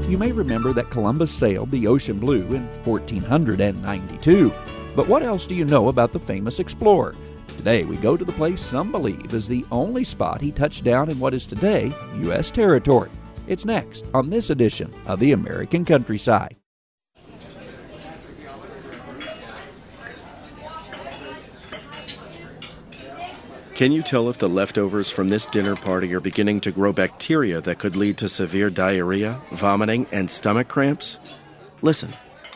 You may remember that Columbus sailed the ocean blue in 1492. But what else do you know about the famous explorer? Today we go to the place some believe is the only spot he touched down in what is today U.S. territory. It's next on this edition of the American Countryside. Can you tell if the leftovers from this dinner party are beginning to grow bacteria that could lead to severe diarrhea, vomiting, and stomach cramps? Listen.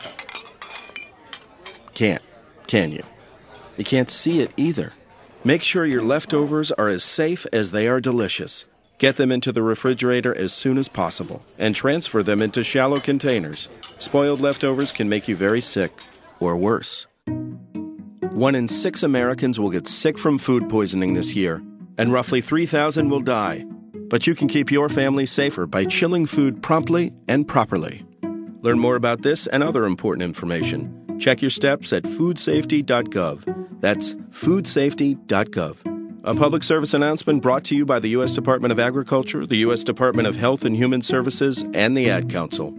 Can't, can you? You can't see it either. Make sure your leftovers are as safe as they are delicious. Get them into the refrigerator as soon as possible and transfer them into shallow containers. Spoiled leftovers can make you very sick, or worse. 1 in 6 Americans will get sick from food poisoning this year, and roughly 3,000 will die. But you can keep your family safer by chilling food promptly and properly. Learn more about this and other important information. Check your steps at foodsafety.gov. That's foodsafety.gov. A public service announcement brought to you by the U.S. Department of Agriculture, the U.S. Department of Health and Human Services, and the Ad Council.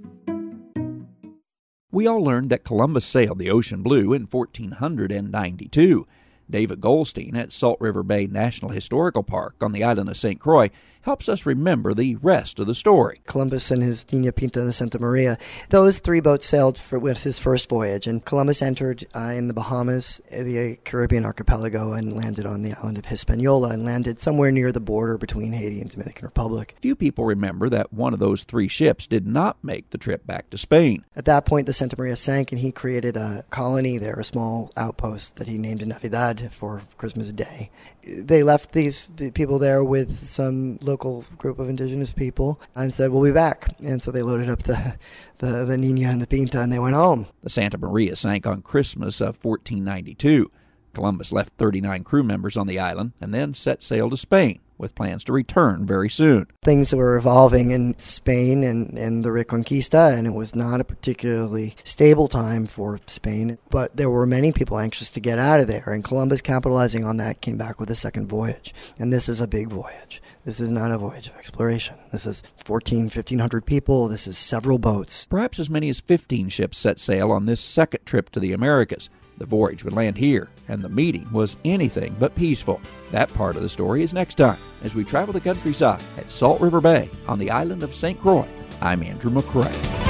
We all learned that Columbus sailed the ocean blue in 1492. David Goldstein at Salt River Bay National Historical Park on the island of St. Croix helps us remember the rest of the story. Columbus and his Niña Pinta and the Santa Maria, those 3 boats sailed with his first voyage, and Columbus entered in the Bahamas, the Caribbean archipelago, and landed on the island of Hispaniola, and landed somewhere near the border between Haiti and Dominican Republic. Few people remember that one of those 3 ships did not make the trip back to Spain. At that point, the Santa Maria sank, and he created a colony there, a small outpost that he named Navidad for Christmas Day. They left the people there with some local group of indigenous people and said, we'll be back. And so they loaded up the Niña and the Pinta, and they went home. The Santa Maria sank on Christmas of 1492. Columbus left 39 crew members on the island and then set sail to Spain, with plans to return very soon. Things were evolving in Spain and the Reconquista, and it was not a particularly stable time for Spain, but there were many people anxious to get out of there, and Columbus, capitalizing on that, came back with a second voyage. And this is a big voyage. This is not a voyage of exploration. This is 1,500 people. This is several boats. Perhaps as many as 15 ships set sail on this second trip to the Americas. The voyage would land here, and the meeting was anything but peaceful. That part of the story is next time, as we travel the countryside at Salt River Bay on the island of St. Croix. I'm Andrew McCrae.